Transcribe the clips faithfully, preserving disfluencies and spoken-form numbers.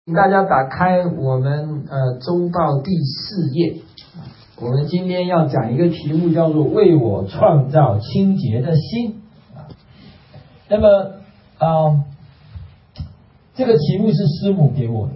请大家打开我们呃周报第四页，我们今天要讲一个题目，叫做为我创造清洁的心。那么啊、呃，这个题目是师母给我的。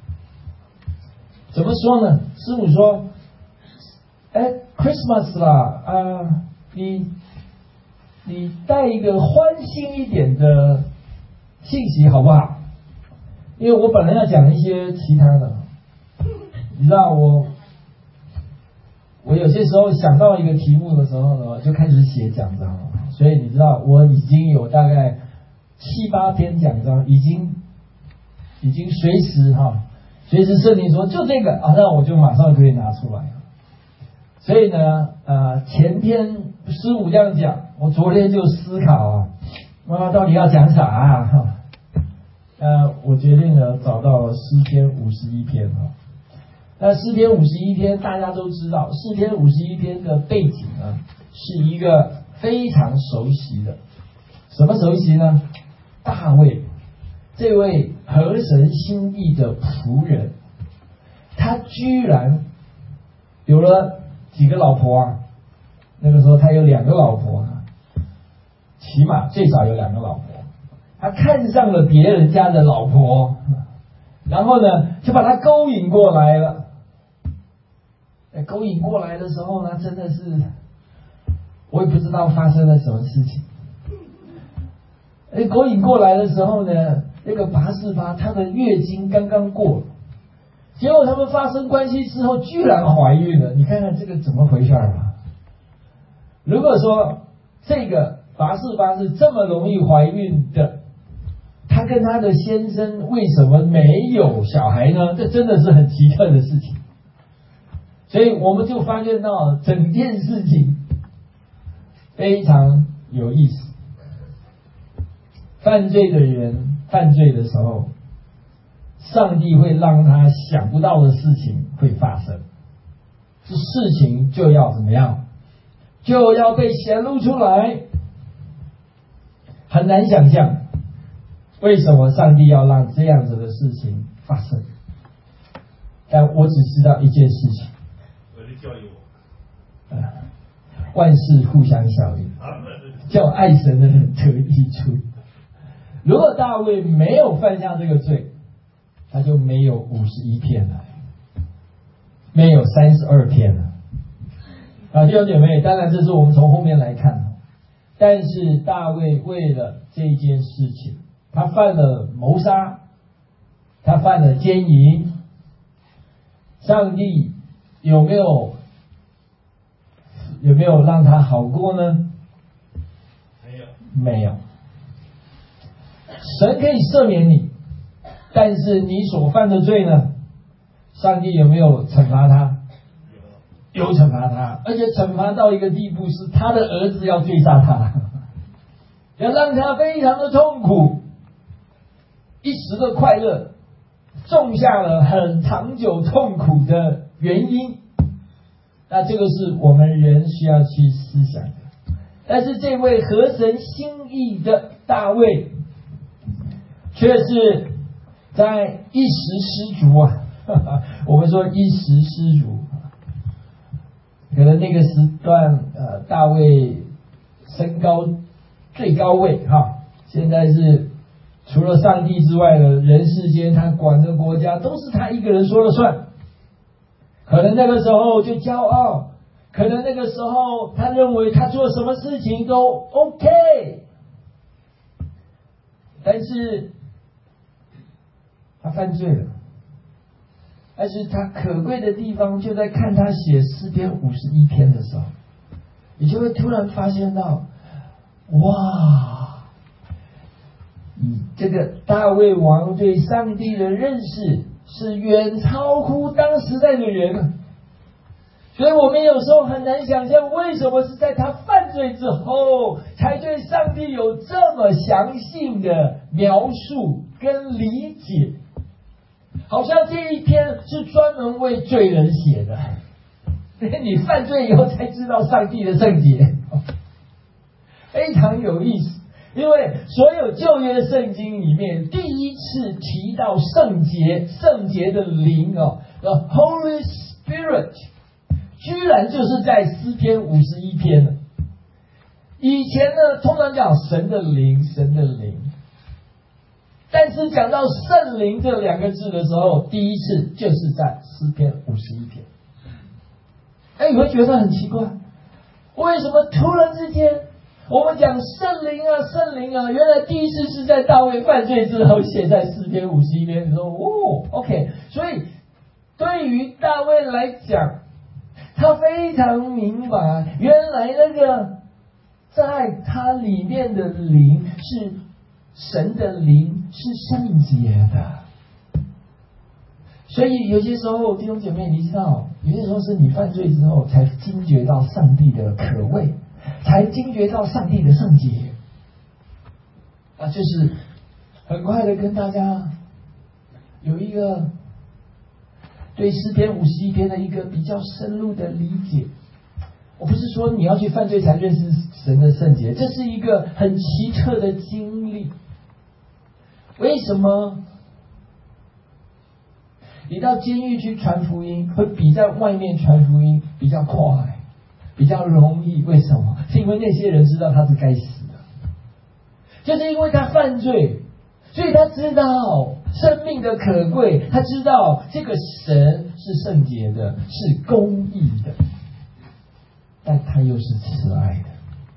怎么说呢？师母说：“哎 ，Christmas 啦，啊、呃，你你带一个欢欣一点的信息好不好？”因为我本来要讲一些其他的，你知道我，我有些时候想到一个题目的时候呢，就开始写讲章了。所以你知道，我已经有大概七八篇讲章，已经已经随时哈，随时圣灵说就这个啊，那我就马上可以拿出来。所以呢，呃，前天师母这样讲，我昨天就思考啊，啊，到底要讲啥啊？哈。呃，我决定了找到了诗篇五十一篇啊。那诗篇五十一篇大家都知道，诗篇五十一篇的背景呢是一个非常熟悉的，什么熟悉呢？大卫这位合神心意的仆人，他居然有了几个老婆啊？那个时候他有两个老婆啊，起码最少有两个老婆。他看上了别人家的老婆，然后呢，就把他勾引过来了。勾引过来的时候呢，真的是，我也不知道发生了什么事情。勾引过来的时候呢，那个拔示巴她的月经刚刚过了，结果他们发生关系之后，居然怀孕了。你看看这个怎么回事啊？如果说这个拔示巴是这么容易怀孕的，他跟他的先生为什么没有小孩呢？这真的是很奇特的事情。所以我们就发现到整件事情非常有意思。犯罪的人犯罪的时候，上帝会让他想不到的事情会发生，这事情就要怎么样？就要被显露出来。很难想象为什么上帝要让这样子的事情发生？但我只知道一件事情， 我的教育我、 呃，万事互相效应，叫爱神的人得益处。如果大卫没有犯下这个罪，他就没有五十一篇了，没有三十二篇了。啊，弟兄姐妹，当然这是我们从后面来看，但是大卫为了这件事情，他犯了谋杀，他犯了奸淫，上帝有没有有没有让他好过呢？ 没有， 没有。神可以赦免你，但是你所犯的罪呢？上帝有没有惩罚他？有，有惩罚他，而且惩罚到一个地步，是他的儿子要追杀他，要让他非常的痛苦。一时的快乐种下了很长久痛苦的原因，那这个是我们人需要去思想的。但是这位合神心意的大卫，却是在一时失足啊！我们说一时失足，可能那个时段呃，大卫身高最高位哈，现在是。除了上帝之外的人世间，他管的国家都是他一个人说了算。可能那个时候就骄傲，可能那个时候他认为他做什么事情都 OK。但是他犯罪了，但是他可贵的地方就在看他写诗篇五十一篇的时候，你就会突然发现到，哇！这个大卫王对上帝的认识是远超乎当时代的人，所以我们有时候很难想象，为什么是在他犯罪之后，才对上帝有这么详细的描述跟理解，好像这一篇是专门为罪人写的，你犯罪以后才知道上帝的圣洁，非常有意思。 因为所有旧约的圣经里面，第一次提到圣洁、圣洁的灵哦 ，the Holy Spirit， 居然就是在诗篇五十一篇了。以前呢，通常讲神的灵，神的灵，但是讲到圣灵这两个字的时候，第一次就是在诗篇五十一篇。哎，你会觉得很奇怪，为什么突然之间我们讲圣灵啊，圣灵啊，原来第一次是在大卫犯罪之后写在诗篇五十一篇的时候。哦 ，OK， 所以对于大卫来讲，他非常明白，原来那个在他里面的灵是神的灵，是圣洁的。所以有些时候弟兄姐妹，你知道，有些时候是你犯罪之后才惊觉到上帝的可畏，才惊觉到上帝的圣洁。啊，就是很快的跟大家有一个对诗篇五十一篇的一个比较深入的理解。我不是说你要去犯罪才认识神的圣洁，这是一个很奇特的经历。为什么你到监狱去传福音会比在外面传福音比较快，比较容易？为什么？是因为那些人知道他是该死的，就是因为他犯罪，所以他知道生命的可贵，他知道这个神是圣洁的，是公义的，但他又是慈爱的。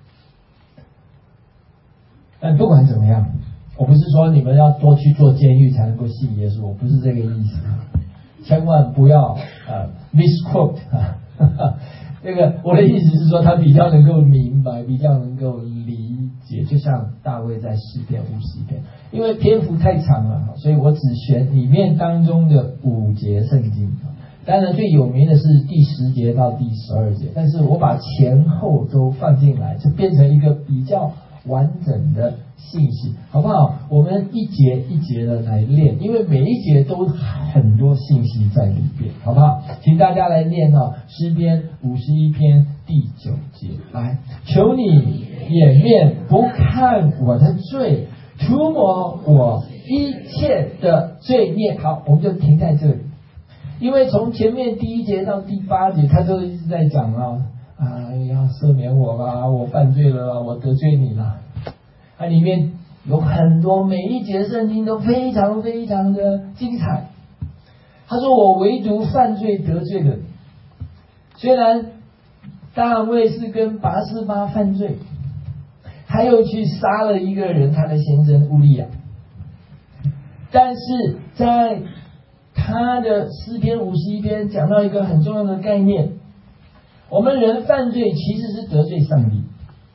但不管怎么样，我不是说你们要多去做监狱才能够信耶稣，我不是这个意思，千万不要呃 misquote 啊。这个我的意思是说，他比较能够明白，比较能够理解，就像大卫在诗篇五十一篇，因为篇幅太长了，所以我只选里面当中的五节圣经。当然最有名的是第十节到第十二节，但是我把前后都放进来，就变成一个比较完整的信息，好不好？我们一节一节的来练，因为每一节都很多信息在里边，好不好？请大家来念哦，诗篇五十一篇第九节，来，求你掩面不看我的罪，涂抹我一切的罪孽。好，我们就停在这里，因为从前面第一节到第八节，他都一直在讲啊。啊，要赦免我吧，我犯罪了，我得罪你了。它里面有很多，每一节圣经都非常非常的精彩。他说我唯独犯罪得罪了你。虽然大卫是跟拔示巴犯罪，他又去杀了一个人，他的先生乌利亚，但是在他的诗篇五十一篇讲到一个很重要的概念，我们人犯罪其实是得罪上帝。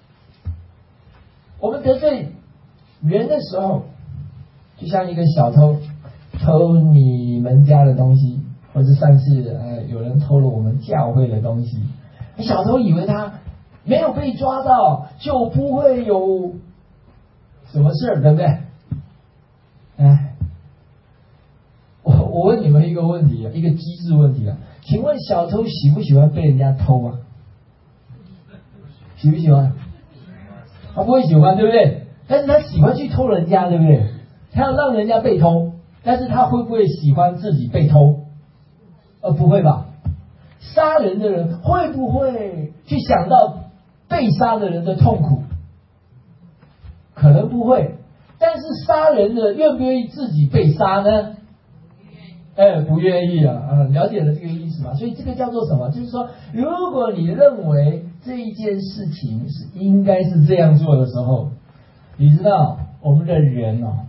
我们得罪人的时候，就像一个小偷偷你们家的东西，或者上次呃有人偷了我们教会的东西，小偷以为他没有被抓到就不会有什么事儿，对不对？哎，我我问你们一个问题，一个机智问题啊，请问小偷喜不喜欢被人家偷啊？喜不喜欢？他不会喜欢，对不对？但是他喜欢去偷人家，对不对？他要让人家被偷，但是他会不会喜欢自己被偷？呃，不会吧？杀人的人会不会去想到被杀的人的痛苦？可能不会。但是杀人的愿不愿意自己被杀呢？哎，不愿意啊！啊，了解了这个意思吗？所以这个叫做什么？就是说，如果你认为这一件事情是应该是这样做的时候，你知道我们的人哦，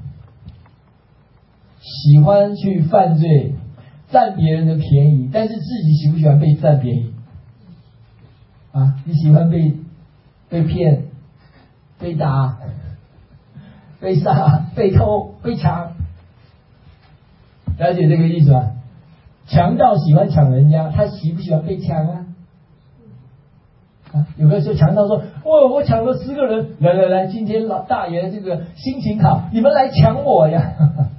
喜欢去犯罪，占别人的便宜，但是自己喜不喜欢被占便宜？啊，你喜欢被被骗、被打、被杀、被偷、被抢？了解这个意思吗？强盗喜欢抢人家，他喜不喜欢被抢啊？啊，有没有说强盗说，哦，我抢了十个人，来来来，今天老大爷这个心情好，你们来抢我呀？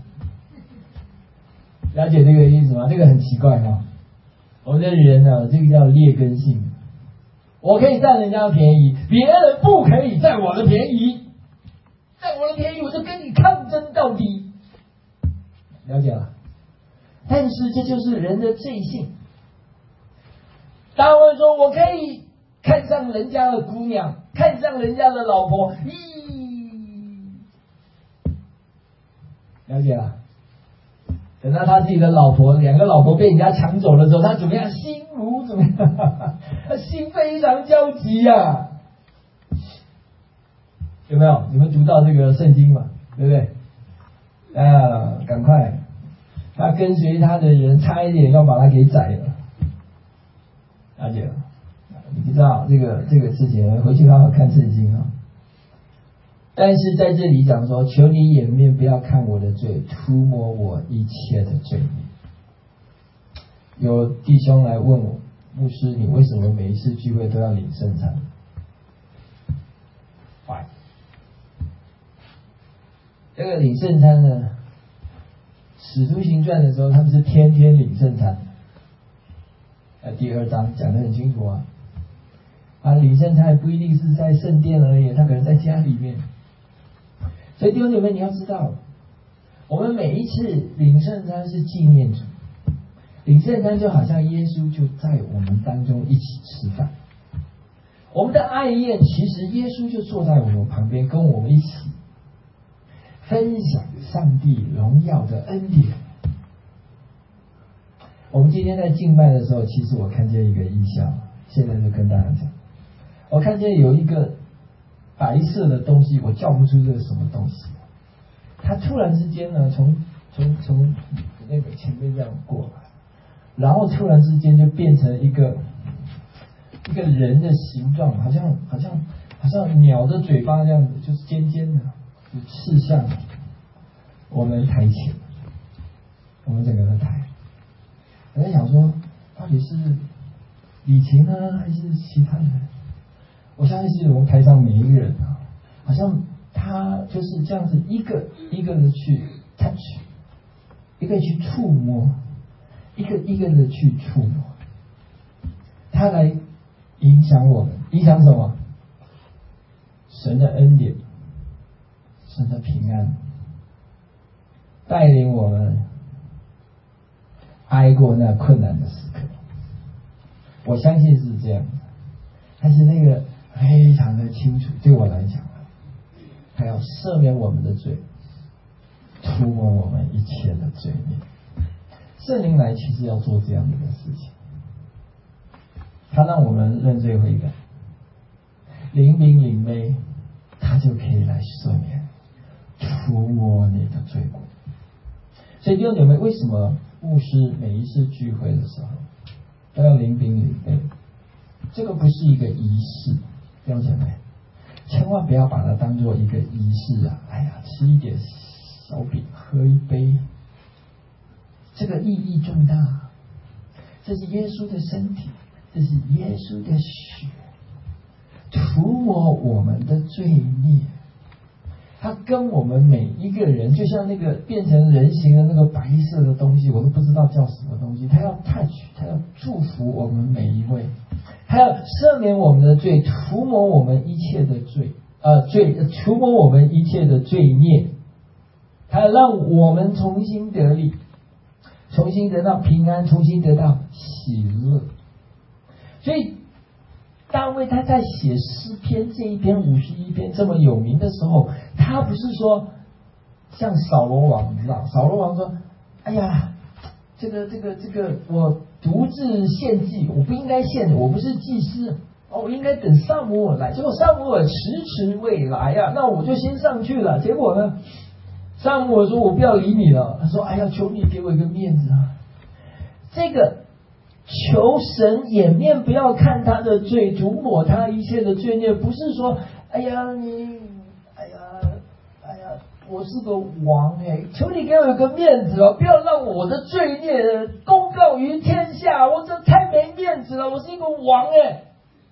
了解这个意思吗？这个很奇怪哈。我们的人呢，这个叫劣根性。我可以占人家的便宜，别人不可以占我的便宜。 占我的便宜，我就跟你抗争到底。了解了？但是这就是人的罪性。大卫说：“我可以看上人家的姑娘，看上人家的老婆。”咦，了解了？等到他自己的老婆，两个老婆被人家抢走了之后，他怎么样？心如怎么样？他心非常焦急呀、啊，有没有？你们读到这个圣经嘛？对不对？啊，赶快！他跟随他的人差一点要把他给宰了，了解了？你不知道这个这个事情，回去好好看圣经啊。但是在这里讲说，求你掩面不要看我的罪，涂抹我一切的罪孽。有弟兄来问我，牧师，你为什么每一次聚会都要领圣餐？坏，这个领圣餐呢，使徒行传的时候，他们是天天领圣餐。呃，第二章讲得很清楚啊。啊，领圣餐不一定是在圣殿而已，他可能在家里面。所以弟兄姐妹，你要知道，我们每一次领圣餐是纪念主，领圣餐就好像耶稣就在我们当中一起吃饭。我们的爱宴，其实耶稣就坐在我们旁边，跟我们一起分享上帝荣耀的恩典。我们今天在敬拜的时候，其实我看见一个异象，现在就跟大家讲，我看见有一个白色的东西，我叫不出这是什么东西。它突然之间呢，从从从那个前面这样过来，然后突然之间就变成一个一个人的形状，好像好像好像鸟的嘴巴这样子，就是尖尖的，就刺向我们台前，我们整个的台。我在想说，到底是李琴呢，还是其他人？我相信是我们台上每一个人啊，好像他就是这样子一个一个的去 touch， 一个去触摸，一个一个的去触摸，他来影响我们，影响什么？神的恩典，神的平安，带领我们挨过那困难的时刻。我相信是这样，但是那个非常的清楚，对我来讲，他要赦免我们的罪，涂抹我们一切的罪孽。圣灵来其实要做这样的一个事情，他让我们认罪悔改，灵明领妹，他就可以来赦免，涂抹你的罪过。所以弟兄姐妹，为什么牧师每一次聚会的时候都要灵饼领杯？这个不是一个仪式，弟兄姐妹，千万不要把它当做一个仪式啊！哎呀，吃一点小饼，喝一杯，这个意义重大。这是耶稣的身体，这是耶稣的血，涂抹我们的罪孽。他跟我们每一个人，就像那个变成人形的那个白色的东西，我都不知道叫什么东西。他要 touch， 他要祝福我们每一位，他要赦免我们的罪，涂抹我们一切的罪，呃，罪涂抹我们一切的罪孽，他要让我们重新得力，重新得到平安，重新得到喜乐。所以大卫他在写诗篇这一篇五十一篇这么有名的时候，他不是说像扫罗王，你知道，扫罗王说：“哎呀，这个这个这个，我独自献祭，我不应该献，我不是祭司，哦，我应该等撒母耳来。结果撒母耳迟迟未来呀、啊，那我就先上去了。结果呢，撒母耳说：我不要理你了。他说：哎呀，求你给我一个面子啊！这个。”求神掩面不要看他的罪，涂抹他一切的罪孽，不是说哎呀你哎呀哎呀我是个王哎，求你给我一个面子哦，不要让我的罪孽公告于天下，我这太没面子了，我是一个王哎。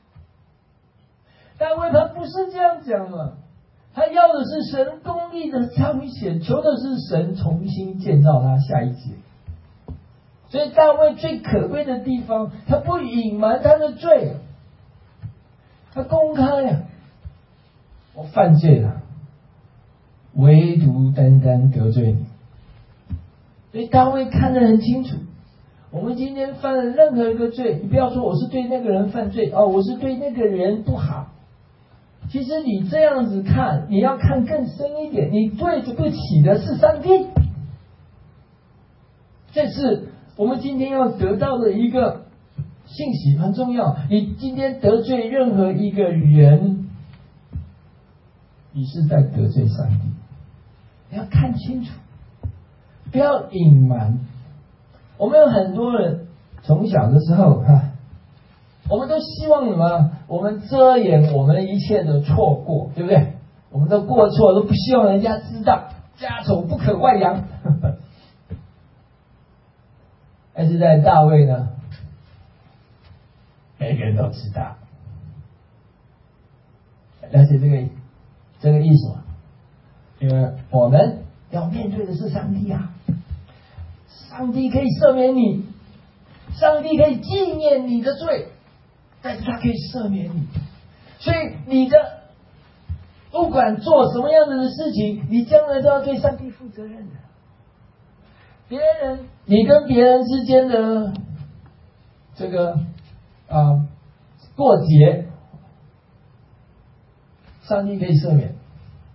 大卫他不是这样讲了，他要的是神公义的彰显，求的是神重新建造他。下一节，所以大卫最可贵的地方，他不隐瞒他的罪，他公开呀、啊，我犯罪了， 唯独单单得罪你。所以大卫看得很清楚，我们今天犯了任何一个罪，你不要说我是对那个人犯罪哦，我是对那个人不好。其实你这样子看，你要看更深一点，你对不起的是上帝。这是我们今天要得到的一个信息，很重要。你今天得罪任何一个人，你是在得罪上帝。你要看清楚，不要隐瞒。我们有很多人从小的时候哈。我们都希望什么？我们遮掩我们一切的错过，对不对？我们的过错都不希望人家知道，家丑不可外扬。但是在大卫呢，每个人都知道，了解这个这个意思吗？因为我们要面对的是上帝啊，上帝可以赦免你，上帝可以纪念你的罪。但是他可以赦免你，所以你的不管做什么样子的事情，你将来都要对上帝负责任的。别人，你跟别人之间的这个啊、呃、过节，上帝可以赦免，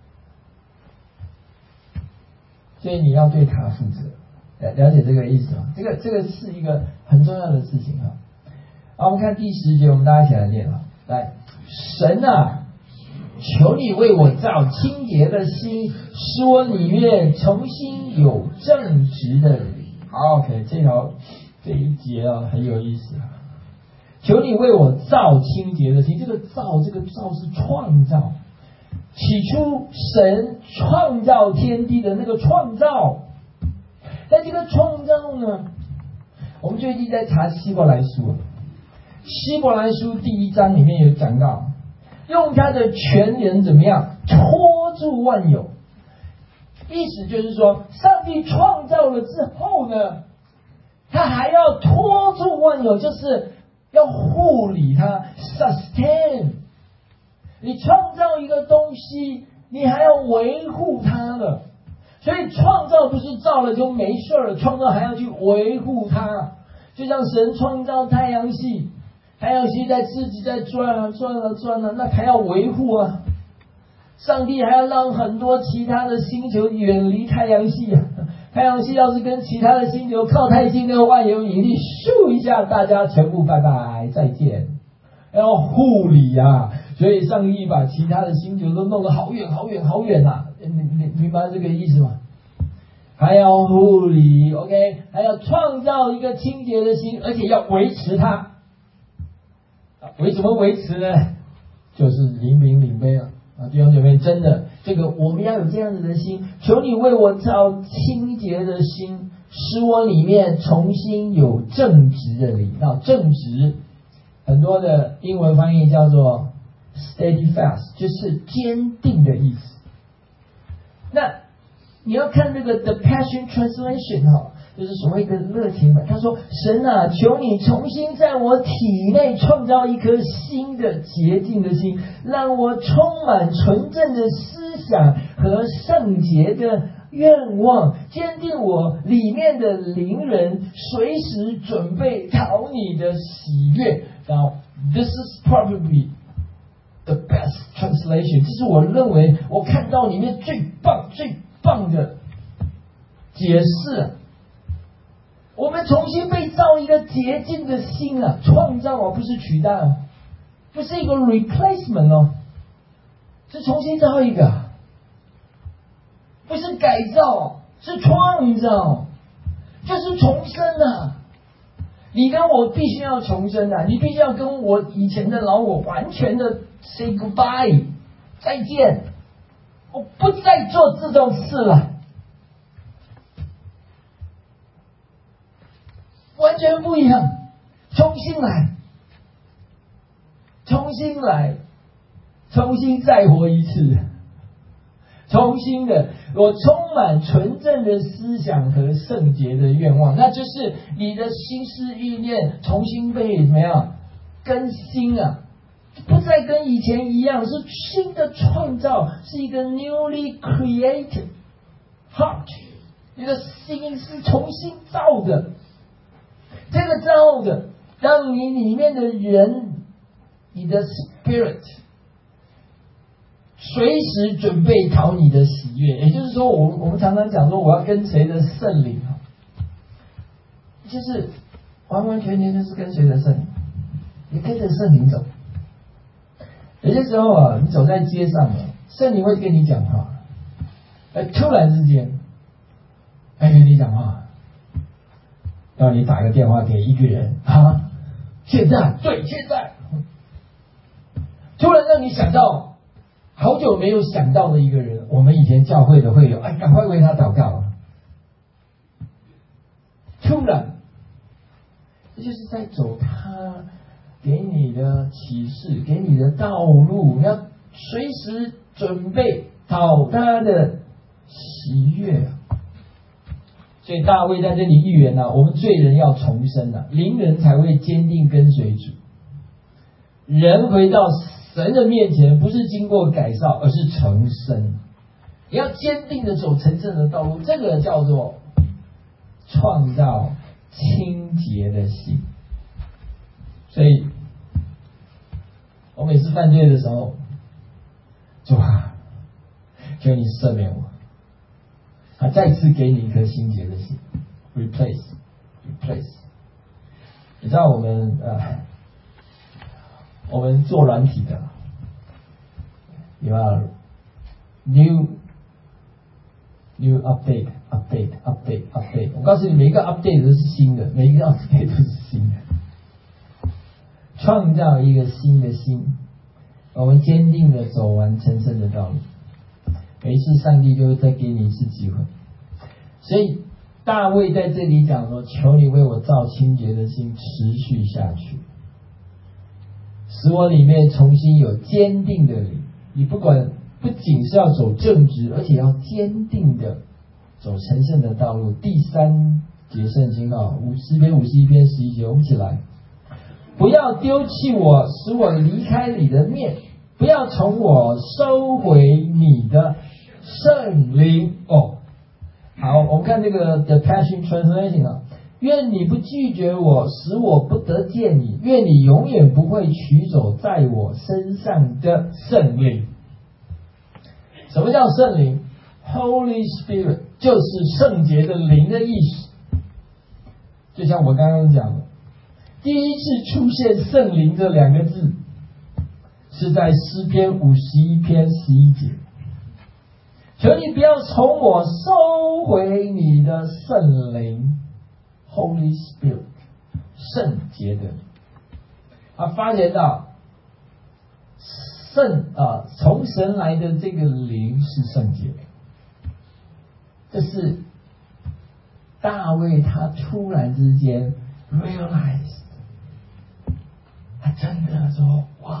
所以你要对他负责。了了解这个意思吗？这个这个是一个很重要的事情啊。好，我们看第十节，我们大家一起来念啊。来，神啊，求你为我造清洁的心，使我里面重新有正直的灵。好 ，OK， 这条这一节啊很有意思啊。求你为我造清洁的心，这个造，这个造是创造。起初神创造天地的那个创造，但这个创造呢，我们最近在查希伯来书。希伯来书第一章里面有讲到，用他的全能怎么样托住万有，意思就是说，上帝创造了之后呢，他还要托住万有，就是要护理它 sustain。 你创造一个东西，你还要维护它了，所以创造不是造了就没事了，创造还要去维护它。就像神创造太阳系，太阳系在自己在转啊转啊转啊，那还要维护啊。上帝还要让很多其他的星球远离太阳系啊。太阳系要是跟其他的星球靠太近，那个万有引力咻一下，大家全部拜拜再见。要护理啊，所以上帝把其他的星球都弄得好远好远好远啊。你你明白这个意思吗？还要护理 ，OK， 还要创造一个清洁的心，而且要维持它。为什么维持呢？就是灵敏领杯啊！啊，弟兄姐妹，真的，这个我们要有这样子的心，求你为我造清洁的心，使我里面重新有正直的灵。那正直，很多的英文翻译叫做 steadfast， 就是坚定的意思。那你要看这个 The Passion Translation 哈，就是所谓的热情版。他说：“神啊，求你重新在我体内创造一颗新的洁净的心，让我充满纯正的思想和圣洁的愿望，坚定我里面的灵人，随时准备讨你的喜悦。” Now, this is probably the best translation， 这是我认为我看到里面最棒最棒的解释。我们重新被造一个洁净的心啊，创造啊，不是取代啊，不是一个 replacement 哦，是重新造一个，不是改造，是创造，就是重生啊。你跟我必须要重生啊，你必须要跟我以前的老我完全的 say goodbye， 再见，我不再做这种事了。完全不一样，重新来，重新来，重新再活一次，重新的，我充满纯正的思想和圣洁的愿望，那就是你的心思意念重新被怎么样更新啊， 不再跟以前一样，是新的创造，是一个 newly created heart， 你的心是重新造的。这个造的，让你里面的人，你的 spirit， 随时准备讨你的喜悦。也就是说，我我们常常讲说，我要跟随着圣灵，就是完完全全就是跟随着圣灵，你跟着圣灵走。有些时候啊，你走在街上啊，圣灵会跟你讲话，哎，突然之间，哎，跟你讲话。要你打个电话给一个人啊，现在对现在，突然让你想到好久没有想到的一个人，我们以前教会的会友，哎，赶快为他祷告。突然，这就是在走他给你的启示，给你的道路，你要随时准备讨他的喜悦。所以大卫在这里预言啊，我们罪人要重生啊，灵人才会坚定跟随主。人回到神的面前，不是经过改造，而是重生。你要坚定的走成圣的道路，这个叫做创造清洁的心。所以，我每次犯罪的时候，主啊，求你赦免我。他再次给你一颗新洁的心 ，replace replace。你知道我们呃，我们做软体的，有没有 new new update update update update？ 我告诉你，每一个 update 都是新的，每一个 update 都是新的。创造一个新的心，我们坚定的走完成圣的道路。每一次上帝就会再给你一次机会，所以大卫在这里讲说：“求你为我造清洁的心，持续下去，使我里面重新有坚定的灵。你不管不仅是要走正直，而且要坚定的走成圣的道路。”第三节圣经啊，五诗篇五十一篇十一节，我们一起来：不要丢弃我，使我离开你的面。不要从我收回你的圣灵哦。好，我们看这个 The Passion Translation 啊，愿你不拒绝我，使我不得见你；愿你永远不会取走在我身上的圣灵。什么叫圣灵 ？Holy Spirit 就是圣洁的灵的意思。就像我刚刚讲的，第一次出现圣灵这两个字，是在诗篇五十一篇十一节。求你不要从我收回你的圣灵 Holy Spirit 圣洁的。啊，发觉到圣啊，从神来的这个灵是圣洁的。这是大卫他突然之间 realize， 他真的说哇，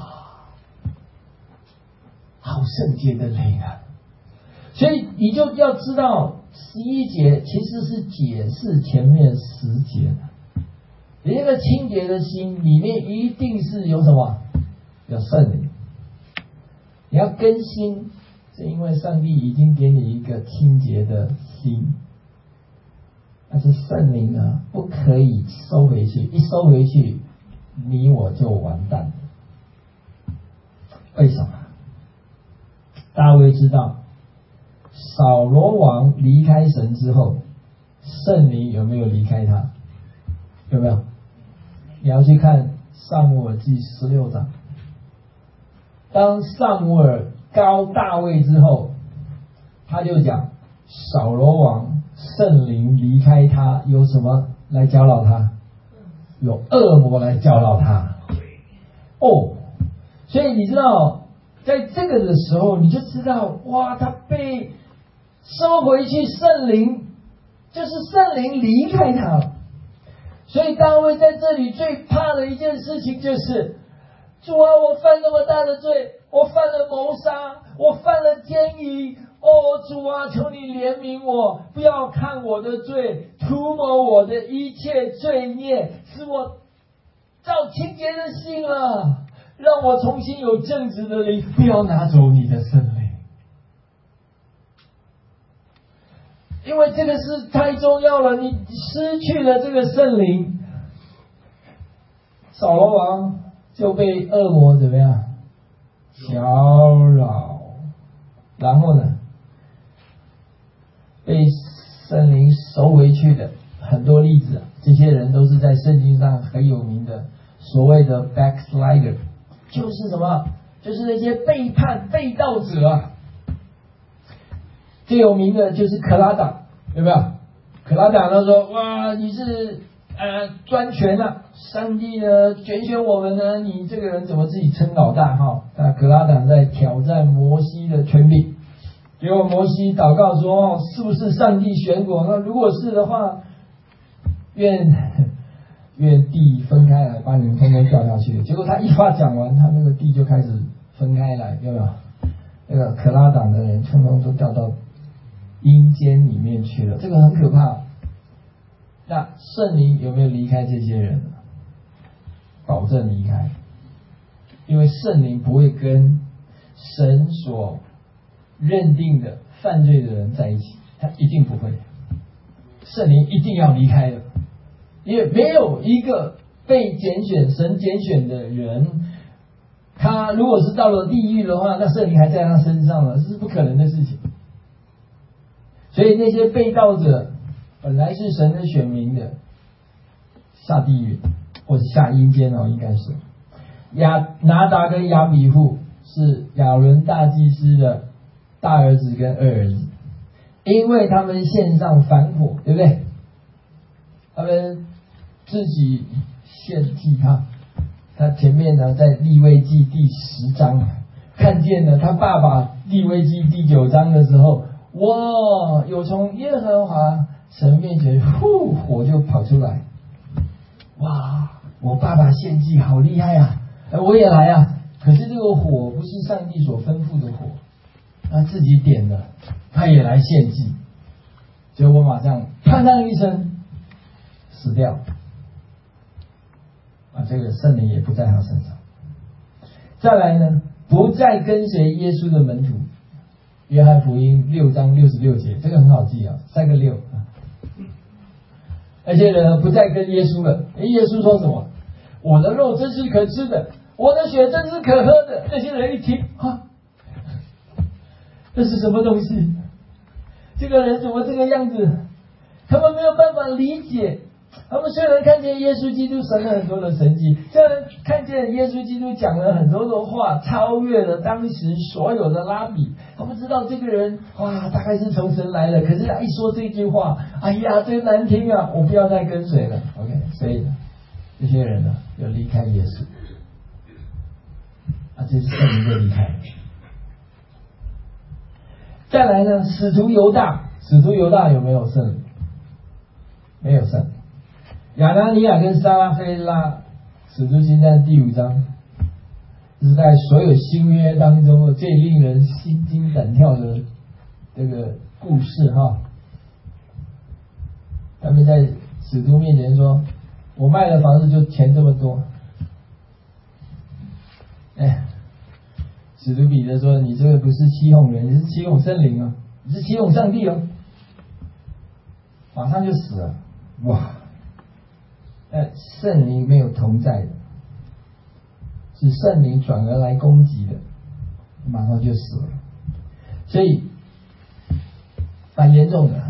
好圣洁的灵啊！所以你就要知道，十一节其实是解释前面十节的。你那个清洁的心里面一定是有什么？有圣灵。你要更新，是因为上帝已经给你一个清洁的心。但是圣灵呢，不可以收回去，一收回去，你我就完蛋了。为什么？大卫知道，扫罗王离开神之后，圣灵有没有离开他？有没有？你要去看撒母耳记十六章。当撒母耳膏大卫之后，他就讲扫罗王圣灵离开他，有什么来搅扰他？有恶魔来搅扰他。哦，所以你知道，在这个的时候，你就知道，哇，他被收回去，圣灵就是圣灵离开他了。所以大卫在这里最怕的一件事情就是，主啊，我犯那么大的罪，我犯了谋杀，我犯了奸淫，哦，主啊，求你怜悯我，不要看我的罪，涂抹我的一切罪孽，使我造清洁的心了。 让我重新有正直的灵，不要拿走你的圣灵。因为这个是太重要了，你失去了这个圣灵，扫罗王就被恶魔怎么样搅扰，然后呢被圣灵收回去的很多例子，这些人都是在圣经上很有名的所谓的 backslider， 就是什么？就是那些背叛背道者啊。最有名的就是可拉党，有没有？可拉党他说：哇，你是呃专权啊，上帝呢拣选我们呢，你这个人怎么自己称老大哈？那可拉党在挑战摩西的权柄，结果摩西祷告说：哦，是不是上帝选我？那如果是的话，愿愿地分开来，把你们通通掉下去。结果他一话讲完，他那个地就开始分开来，有没有？那个可拉党的人通通都掉到阴间里面去了，这个很可怕。那圣灵有没有离开这些人？保证离开，因为圣灵不会跟神所认定的犯罪的人在一起，他一定不会。圣灵一定要离开的，因为没有一个被拣选、神拣选的人，他如果是到了地狱的话，那圣灵还在他身上了，这是不可能的事情。所以那些被盗者本来是神的选民的，下地狱或者下阴间哦，应该是亚拿达跟亚比户是亚伦大祭司的大儿子跟二儿子，因为他们献上反火，对不对？他们自己献祭他，他前面呢在利未记第十章看见了他爸爸利未记第九章的时候，哇，有从耶和华神面前呼火就跑出来，哇，我爸爸献祭好厉害啊，我也来啊！可是这个火不是上帝所吩咐的火，他自己点的，他也来献祭，结果马上砰当一声死掉，啊，这个圣灵也不在他身上。再来呢，不再跟随耶稣的门徒，约翰福音六章六十六节，这个很好记啊，三个六啊。而且呢，不再跟耶稣了。耶稣说什么？我的肉真是可吃的，我的血真是可喝的。那些人一听啊，这是什么东西？这个人怎么这个样子？他们没有办法理解。他们虽然看见耶稣基督神了很多的神迹，虽然看见耶稣基督讲了很多的话，超越了当时所有的拉比，他们知道这个人哇，大概是从神来的。可是他一说这句话，哎呀，真难听啊！我不要再跟随了。OK， 所以呢，这些人呢，要离开耶稣，啊，这是圣灵就离开了。再来呢，使徒犹大，使徒犹大有没有圣灵？没有圣灵。亚拿尼亚跟撒拉菲拉，使徒行传第五章，是在所有新约当中最令人心惊胆跳的这个故事哈。他们在使徒面前说：“我卖了房子就钱这么多。”哎，使徒彼得说：“你这个不是欺哄人，你是欺哄圣灵哦，你是欺哄上帝哦。”马上就死了，哇！但圣灵没有同在的，是圣灵转而来攻击的，马上就死了。所以蛮严重的，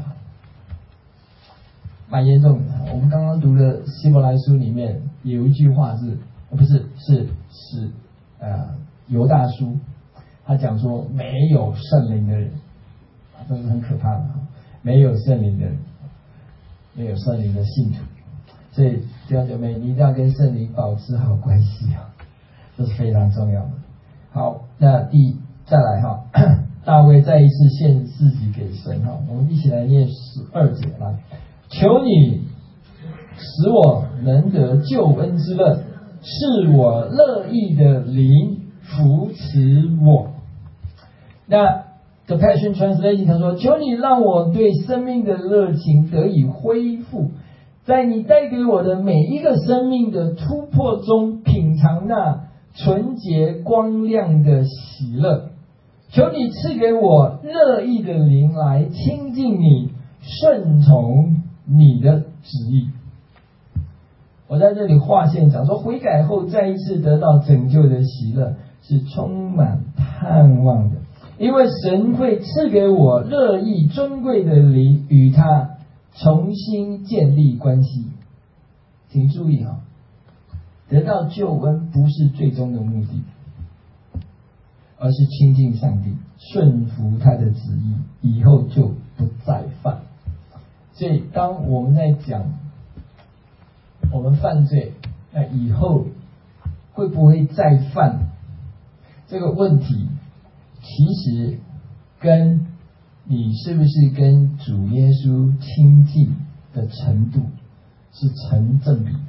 蛮严重的。我们刚刚读的希伯来书里面有一句话是，不是是是呃犹大书，他讲说没有圣灵的人，这是很可怕的，没有圣灵的人，没有圣灵的信徒。所以弟兄姐妹，你一定要跟圣灵保持好关系啊，这是非常重要的。好，那第再来哈，大卫再一次献自己给神哈，我们一起来念十二节来，求你使我能得救恩之乐，是我乐意的灵扶持我。那 The Passion Translation 他说：求你让我对生命的热情得以恢复，在你带给我的每一个生命的突破中，品尝那纯洁光亮的喜乐。求你赐给我乐意的灵来亲近你，顺从你的旨意。我在这里划线讲说，悔改后再一次得到拯救的喜乐是充满盼望的，因为神会赐给我乐意尊贵的灵，与他重新建立关系。请注意啊，得到救恩不是最终的目的，而是亲近上帝，顺服他的旨意，以后就不再犯。所以当我们在讲我们犯罪，那以后会不会再犯这个问题，其实跟你是不是跟主耶稣亲近的程度是成正比的。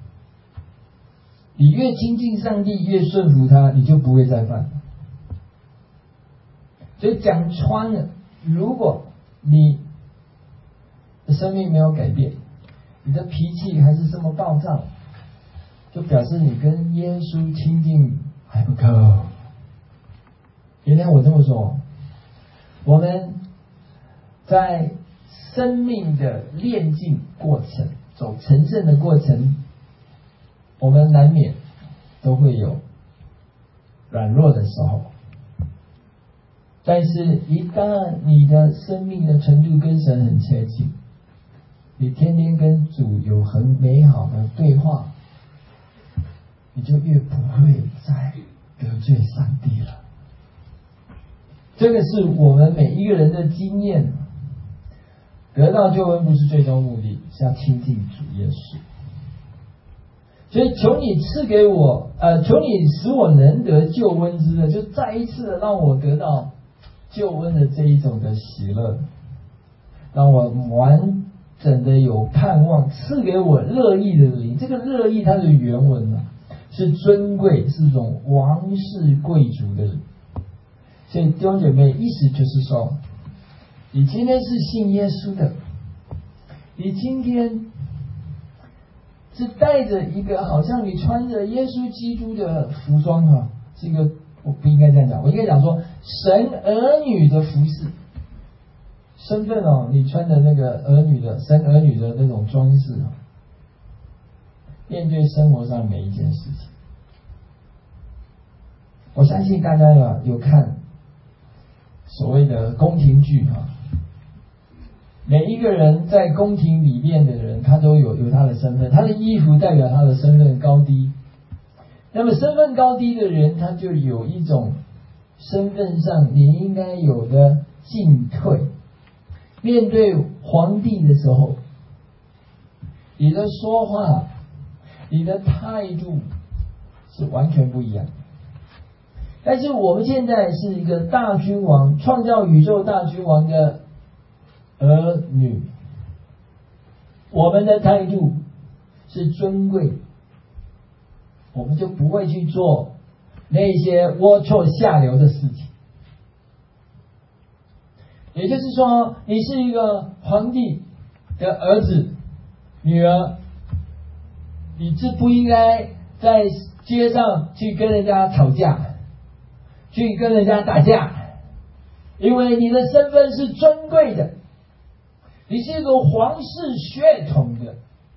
你越亲近上帝，越顺服他，你就不会再犯。所以讲穿了，如果你的生命没有改变，你的脾气还是这么暴躁，就表示你跟耶稣亲近还不够。原谅我这么说，我们在生命的炼净过程，走成圣的过程，我们难免都会有软弱的时候。但是一旦你的生命的程度跟神很接近，你天天跟主有很美好的对话，你就越不会再得罪上帝了。这个是我们每一个人的经验。得到救恩不是最终目的，是要亲近主耶稣。所以求你赐给我，呃，求你使我能得救恩之乐，就再一次的让我得到救恩的这一种的喜乐，让我完整的有盼望，赐给我乐意的灵。这个乐意它的原文呢是尊贵，是一种王室贵族的灵。所以弟兄姐妹，意思就是说，你今天是信耶稣的，你今天是带着一个好像你穿着耶稣基督的服装啊，是一个，我不应该这样讲，我应该讲说神儿女的服饰身份哦，你穿的那个儿女的神儿女的那种装饰哦，面对生活上每一件事情。我相信大家有有看所谓的宫廷剧啊，每一个人在宫廷里面的人，他都有有他的身份，他的衣服代表他的身份高低。那么身份高低的人，他就有一种身份上你应该有的进退。面对皇帝的时候，你的说话，你的态度是完全不一样的。但是我们现在是一个大君王，创造宇宙大君王的儿女，我们的态度是尊贵，我们就不会去做那些龌龊下流的事情。也就是说，你是一个皇帝的儿子、女儿，你是不应该在街上去跟人家吵架，去跟人家打架，因为你的身份是尊贵的，你是一个皇室血统的，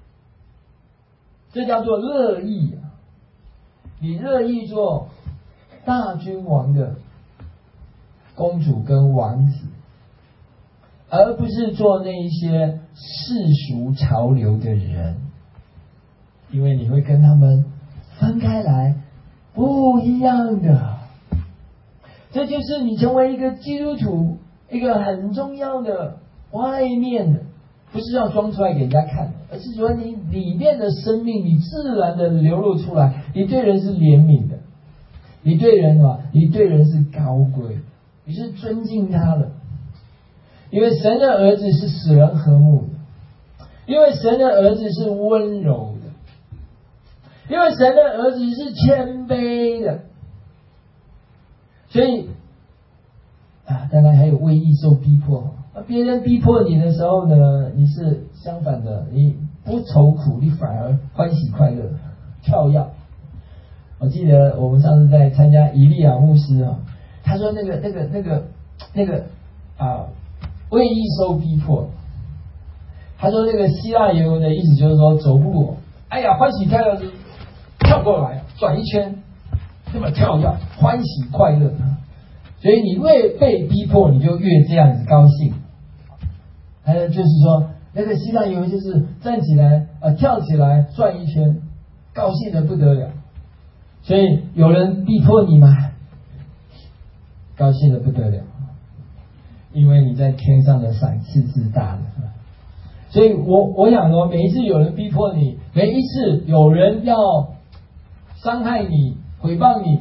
这叫做乐意啊！你乐意做大君王的公主跟王子，而不是做那一些世俗潮流的人，因为你会跟他们分开来，不一样的。这就是你成为一个基督徒一个很重要的外面的，不是要装出来给人家看的，而是说你里面的生命，你自然的流露出来，你对人是怜悯的，你对人啊，你对人是高贵，你是尊敬他的。因为神的儿子是使人和睦的，因为神的儿子是温柔的，因为神的儿子是谦卑的。所以啊，当然还有为义受逼迫，别人逼迫你的时候呢，你是相反的，你不愁苦，你反而欢喜快乐跳跃。 我记得我们上次在参加以利亚牧师啊，他说那个那个那个那个啊，为义受逼迫。他说那个希腊原文的意思就是说走路，哎呀欢喜快乐就跳过来转一圈，那么跳跃欢喜快乐。所以你越被逼迫，你就越这样子高兴。还有就是说，那个希腊原文就是站起来啊、呃，跳起来转一圈，高兴的不得了。所以有人逼迫你吗？高兴的不得了，因为你在天上的赏赐是大的。所以我我想说，每一次有人逼迫你，每一次有人要伤害你、诽谤你，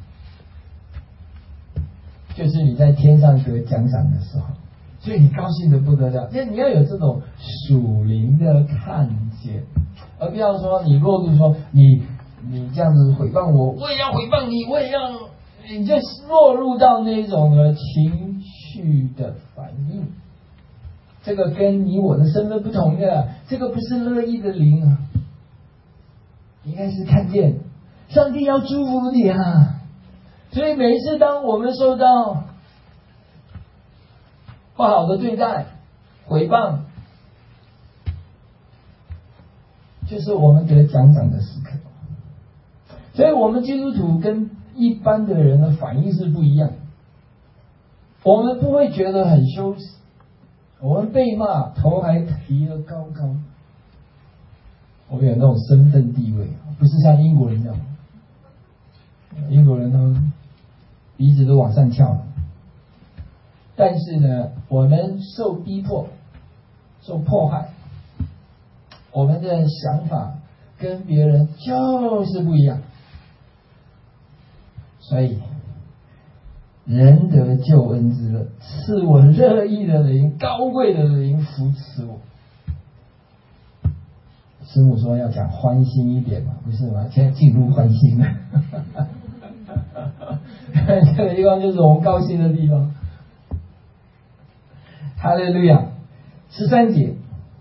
就是你在天上得奖赏的时候，所以你高兴的不得了。因为你要有这种属灵的看见，而不要说你落入说你你这样子诽谤我，我也要诽谤你，我也要，你就落入到那种的情绪的反应。这个跟你我的身份不同的，这个不是乐意的灵啊，应该是看见上帝要祝福你啊。所以每一次当我们受到不好的对待、诽谤，就是我们得奖赏的时刻。所以我们基督徒跟一般的人的反应是不一样，我们不会觉得很羞耻，我们被骂头还提得高高，我们有那种身份地位，不是像英国人那样，英国人都鼻子都往上翘。但是呢，我们受逼迫、受迫害，我们的想法跟别人就是不一样。所以人得救恩之乐，是我乐意的灵、高贵的灵扶持我。师母说要讲欢欣一点嘛，不是吗？现在进入欢欣了。这个地方就是我们高兴的地方。哈利路亚！十三节，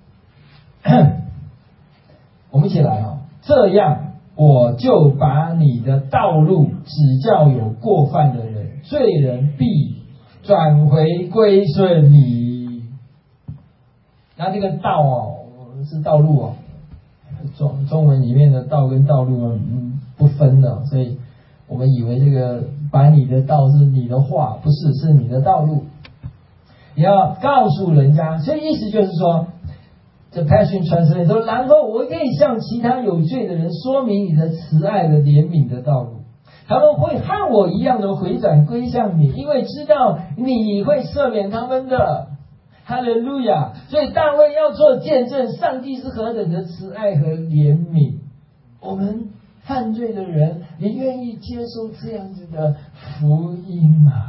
我们一起来啊！这样我就把你的道路指教有过犯的人，罪人必转回归顺你。那这个道哦，是道路哦，中中文里面的道跟道路嗯不分的，所以我们以为这个把你的道是你的话，不是，是你的道路。你要告诉人家，所以意思就是说，这 Passion Translation 说，然后我可以向其他有罪的人说明你的慈爱的怜悯的道路，他们会和我一样的回转归向你，因为知道你会赦免他们的。哈利路亚！所以大卫要做见证，上帝是何等的慈爱和怜悯。我们犯罪的人，你愿意接受这样子的福音吗？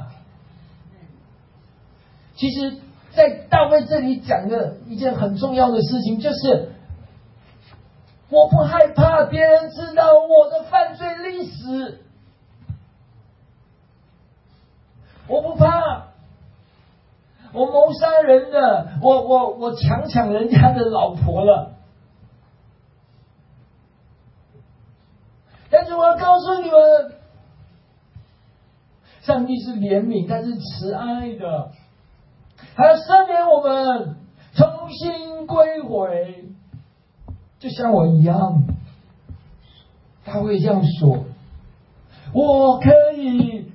其实在大卫这里讲的一件很重要的事情，就是我不害怕别人知道我的犯罪历史，我不怕我谋杀人的，我我我强抢人家的老婆了，但是我要告诉你们，上帝是怜悯，他是慈爱的，还要赦免我们，重新归回，就像我一样。他会这样说，我可以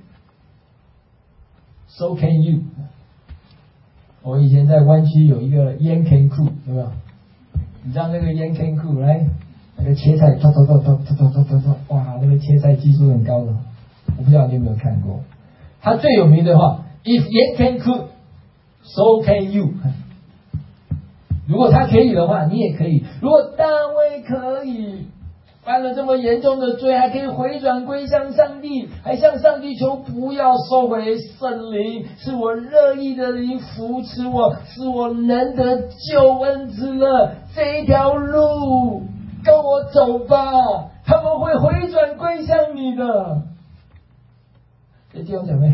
So can you。 我以前在湾区有一个烟 can 库，对吧？你知道那个烟 can 库来，那个切菜突突突突突突突突，哇，那个切菜技术很高的，我不知道你有没有看过。他最有名的话 ，If 烟 can cook So can you。 如果他可以的话，你也可以。如果大卫可以，犯了这么严重的罪，还可以回转归向上帝，还向上帝求不要收回圣灵，是我乐意的灵扶持我，是我能得救恩之乐。这一条路跟我走吧，他们会回转归向你的。所以弟兄姐妹，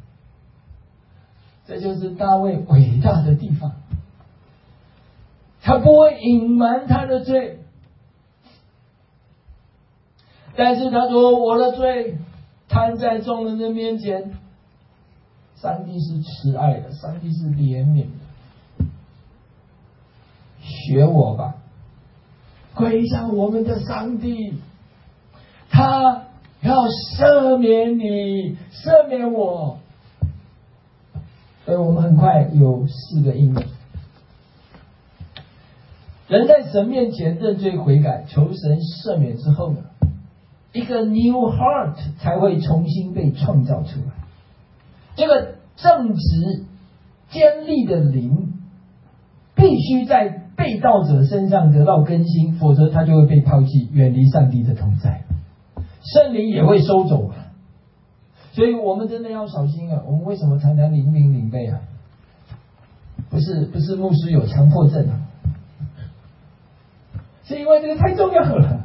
这就是大卫伟大的地方，他不会隐瞒他的罪， 但是他说我的罪摊在众人的面前，上帝是慈爱的，上帝是怜悯的。学我吧，归向我们的上帝，他要赦免你，赦免我。所以我们很快有四个应用。人在神面前认罪悔改，求神赦免之后呢，一个 new heart 才会重新被创造出来。这个正直坚立的灵必须在被盗者身上得到更新，否则他就会被抛弃，远离上帝的同在，圣灵也会收走。所以我们真的要小心啊！我们为什么常常领领领背啊？不是不是牧师有强迫症啊，是因为这个太重要了。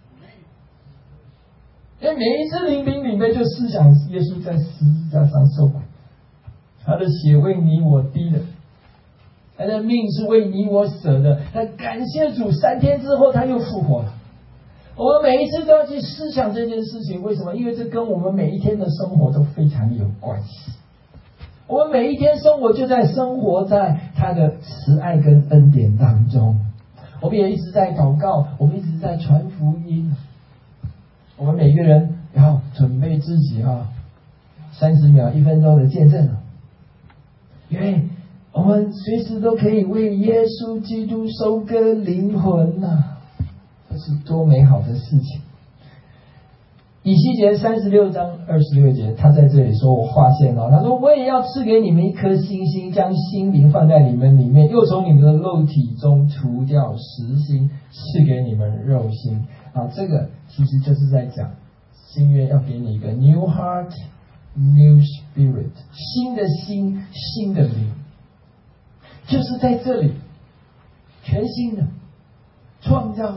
因为每一次领领领背，就思想耶稣在十字架上受苦，他的血为你我滴的，他的命是为你我舍的。他感谢主，三天之后他又复活了。我们每一次都要去思想这件事情，为什么？因为这跟我们每一天的生活都非常有关系。我们每一天生活就在生活在他的慈爱跟恩典当中。我们也一直在祷告，我们一直在传福音。我们每个人要准备自己啊，三十秒、一分钟的见证啊，因为我们随时都可以为耶稣基督收割灵魂呐、啊，这是多美好的事情！以西结三十六章二十六节，他在这里说：“我发现了，他说我也要赐给你们一颗星星，将心灵放在你们里面，又从你们的肉体中除掉实心，赐给你们肉心。”啊，这个其实就是在讲新约要给你一个 new heart, new spirit， 新的心，新的灵，就是在这里全新的创造。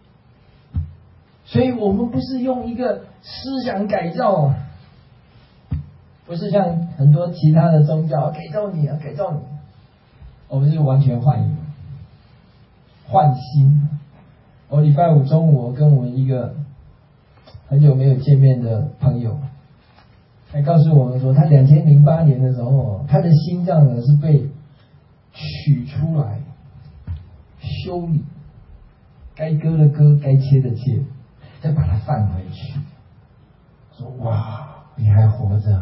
所以我们不是用一个思想改造，不是像很多其他的宗教改造你啊，改造你，我们是完全换一个换心。我礼拜五中午，我跟我们一个很久没有见面的朋友，还告诉我们说，他两千零八年的时候，他的心脏呢是被取出来修理，该割的割，该切的切，再把它放回去。说哇，你还活着，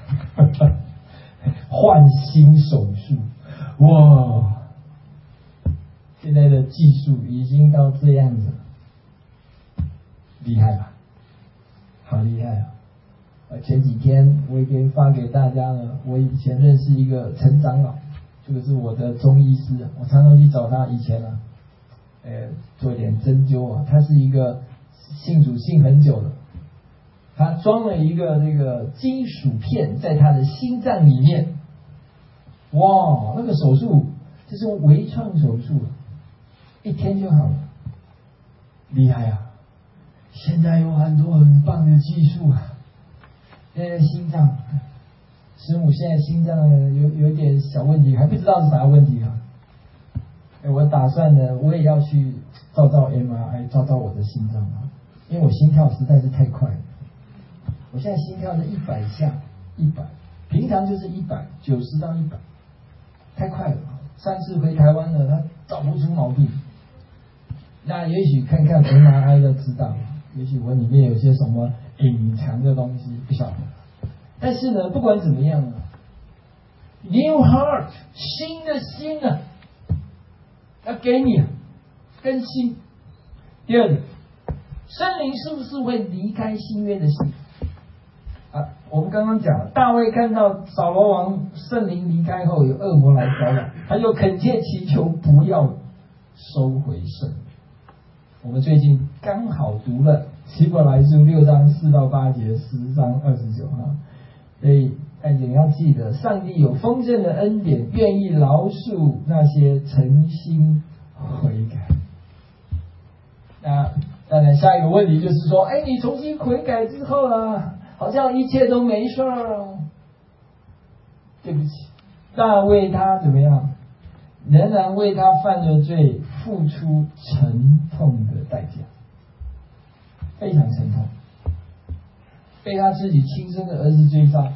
换心手术，哇！现在的技术已经到这样子，厉害吧？好厉害啊！前几天我已经发给大家了，我以前认识一个陈长老，这个是我的中医师，我常常去找他。以前啊，呃，做一点针灸啊，他是一个信主信很久的，他装了一个这个金属片在他的心脏里面，哇，那个手术这是微创手术，一天就好了，厉害啊！现在有很多很棒的技术啊。现在心脏，师母现在心脏有有一点小问题，还不知道是啥问题啊。我打算呢，我也要去照照 M R I， 照照我的心脏啊，因为我心跳实在是太快了。我现在心跳是一百下，一百，平常就是一百九十到一百，太快了。上次回台湾了，他找不出毛病。那也许看看 M R I 就知道，也许我里面有些什么隐藏的东西，不晓得。但是呢，不管怎么样啊 ，New Heart， 新的心啊，要给你更新。第二个，圣灵是不是会离开新约的心啊？我们刚刚讲了，大卫看到扫罗王圣灵离开后，有恶魔来骚扰，他就恳切祈求不要收回圣灵。我们最近刚好读了希伯来书六章四到八节，十章二十九号，所以但你要记得，上帝有丰盛的恩典，愿意饶恕那些诚心悔改。那当然，下一个问题就是说，哎，你重新悔改之后啊，好像一切都没事了。对不起，大卫他怎么样？仍然为他犯的罪付出沉痛的代价。 非常沉痛，被他自己亲生的儿子追杀，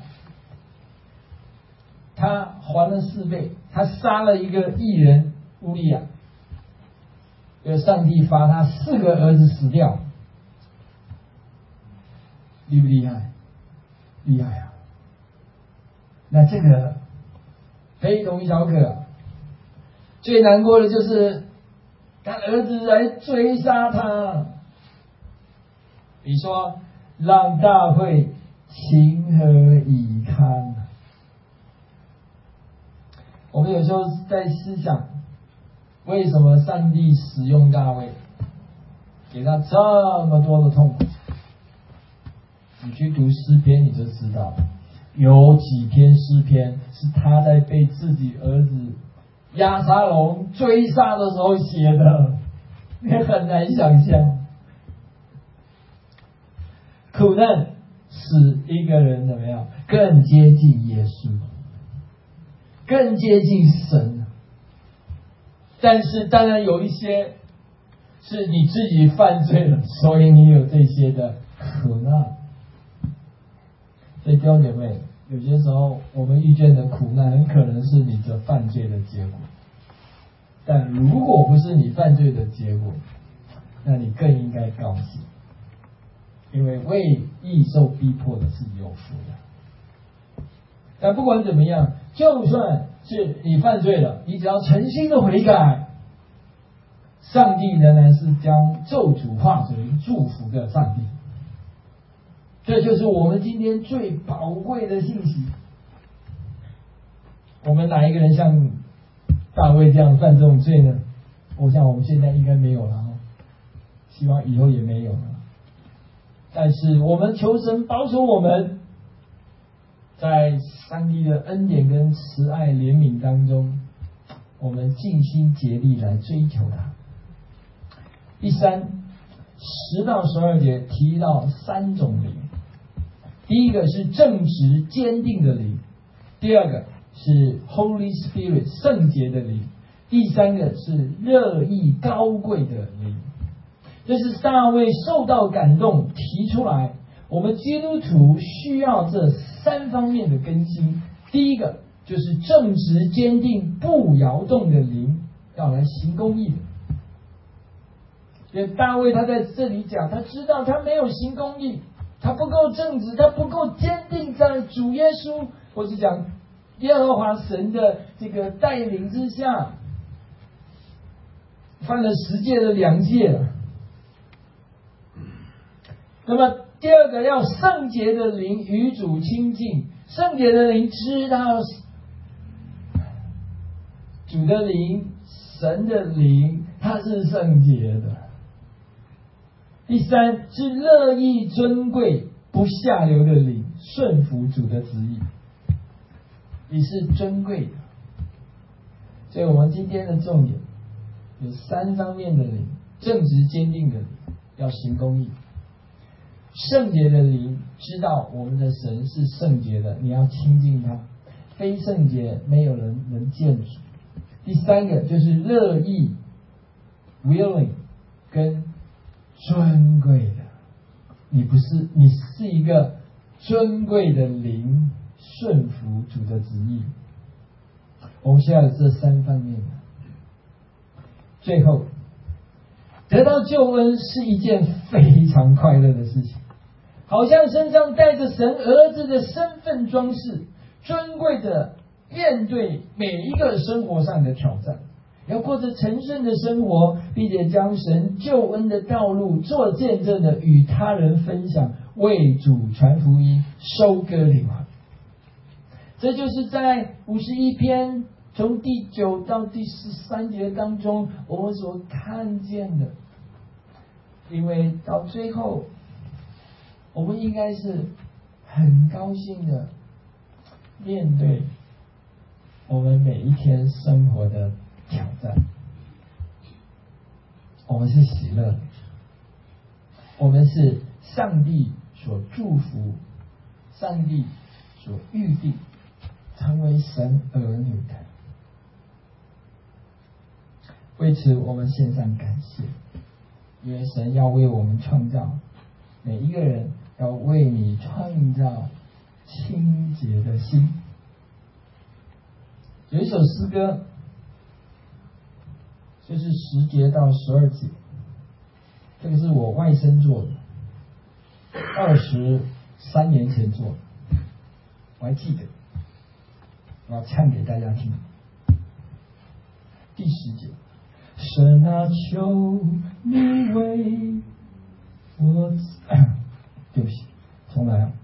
他还了四倍，他杀了一个异人乌利亚，有上帝罚他四个儿子死掉，厉不厉害？厉害啊！那这个非同小可，最难过的就是他儿子来追杀他。你说让大卫情何以堪？我们有时候在思想，为什么上帝使用大卫，给他这么多的痛苦？你去读诗篇你就知道，有几篇诗篇是他在被自己儿子押沙龙追杀的时候写的，你很难想象。苦难使一个人怎么样？更接近耶稣，更接近神。但是当然有一些是你自己犯罪了，所以你有这些的苦难。所以弟兄姐妹，有些时候我们遇见的苦难很可能是你这犯罪的结果，但如果不是你犯罪的结果，那你更应该高兴，因为为义受逼迫的是有福的。但不管怎么样，就算是你犯罪了，你只要诚心的悔改，上帝仍然是将咒诅化成祝福的上帝。这就是我们今天最宝贵的信息。我们哪一个人像大卫这样犯这种罪呢？我想我们现在应该没有了，希望以后也没有了。但是我们求神保守我们，在上帝的恩典跟慈爱怜悯当中，我们尽心竭力来追求他。第三，十到十二节提到三种灵。第一个是正直坚定的灵，第二个是 Holy Spirit 圣洁的灵，第三个是热意高贵的灵。这是大卫受到感动提出来，我们基督徒需要这三方面的更新。第一个就是正直坚定不摇动的灵，要来行公义的。因为大卫他在这里讲，他知道他没有行公义，他不够正直，他不够坚定在主耶稣或是讲耶和华神的这个带领之下，犯了十诫的两诫了。那么第二个要圣洁的灵与主亲近，圣洁的灵知道主的灵，神的灵，它是圣洁的。第三是乐意尊贵不下流的灵，顺服主的旨意，你是尊贵的。所以我们今天的重点有三方面的灵：正直坚定的灵，要行公义；圣洁的灵知道我们的神是圣洁的，你要亲近他；非圣洁没有人能见主。第三个就是乐意 willing 跟尊贵的，你不是你是一个尊贵的灵，顺服主的旨意。我们需要有这三方面。最后，得到救恩是一件非常快乐的事情，好像身上带着神儿子的身份装饰，尊贵的面对每一个生活上的挑战，要过着成圣的生活，并且将神救恩的道路做见证的与他人分享，为主传福音，收割灵魂。这就是在五十一篇从第九到第十三节当中我们所看见的。因为到最后我们应该是很高兴的面对我们每一天生活的挑战，我们是喜乐的，我们是上帝所祝福，上帝所预定成为神儿女的。为此我们献上感谢，因为神要为我们创造每一个人要为你创造清洁的心。有一首诗歌，就是十节到十二节，这个是我外甥做的，二十三年前做的，我还记得，我要唱给大家听。第十节，神啊，求你为我，对不起，重来啊。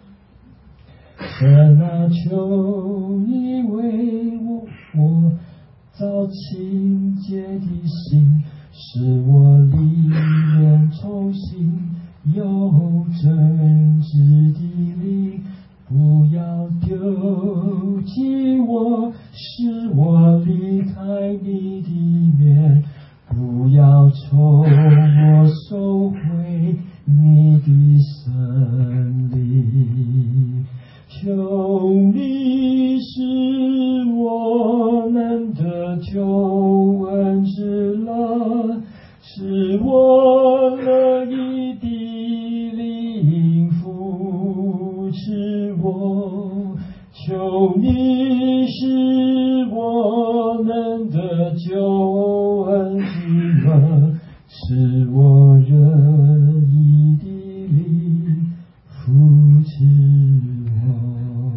神啊，求你为我我造清洁的心，使我里面重新有真挚的灵，不要丢弃我，使我离开你的面，不要从我收回你的圣灵。求你使我能得救恩之乐，使我乐意的灵扶持我。求你使我能得救恩之乐，使我乐意的灵扶持我。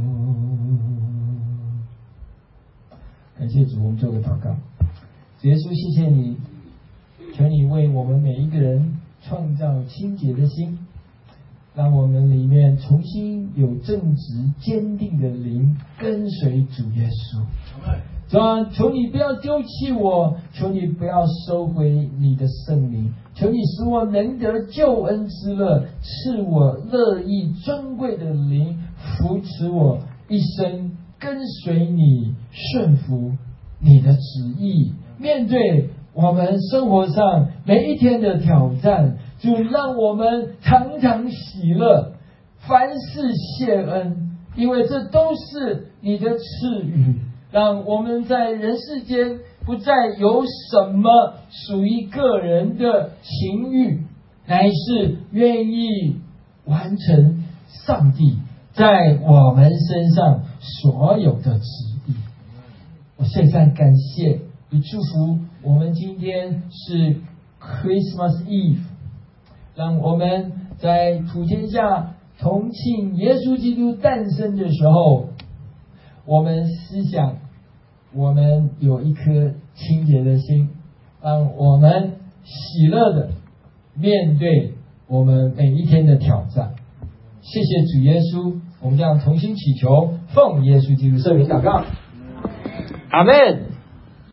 感谢主，我们做个祷告。主耶稣，谢谢你，求你为我们每一个人创造清洁的心，让我们里面重新有正直坚定的灵跟随主耶稣。主啊，求你不要丢弃我，求你不要收回你的圣灵，求你使我能得救恩之乐，赐我乐意尊贵的灵，扶持我一生跟随你，顺服你的旨意。面对我们生活上每一天的挑战，主让我们常常喜乐，凡事谢恩，因为这都是你的赐予，让我们在人世间不再有什么属于个人的情欲，乃是愿意完成上帝在我们身上所有的旨意。我献上感谢与祝福，我们今天是 Christmas Eve， 让我们在普天下同庆耶稣基督诞生的时候，我们思想我们有一颗清洁的心，让我们喜乐的面对我们每一天的挑战。谢谢主耶稣，我们这样同心祈求，奉耶稣基督圣名祷告，阿们。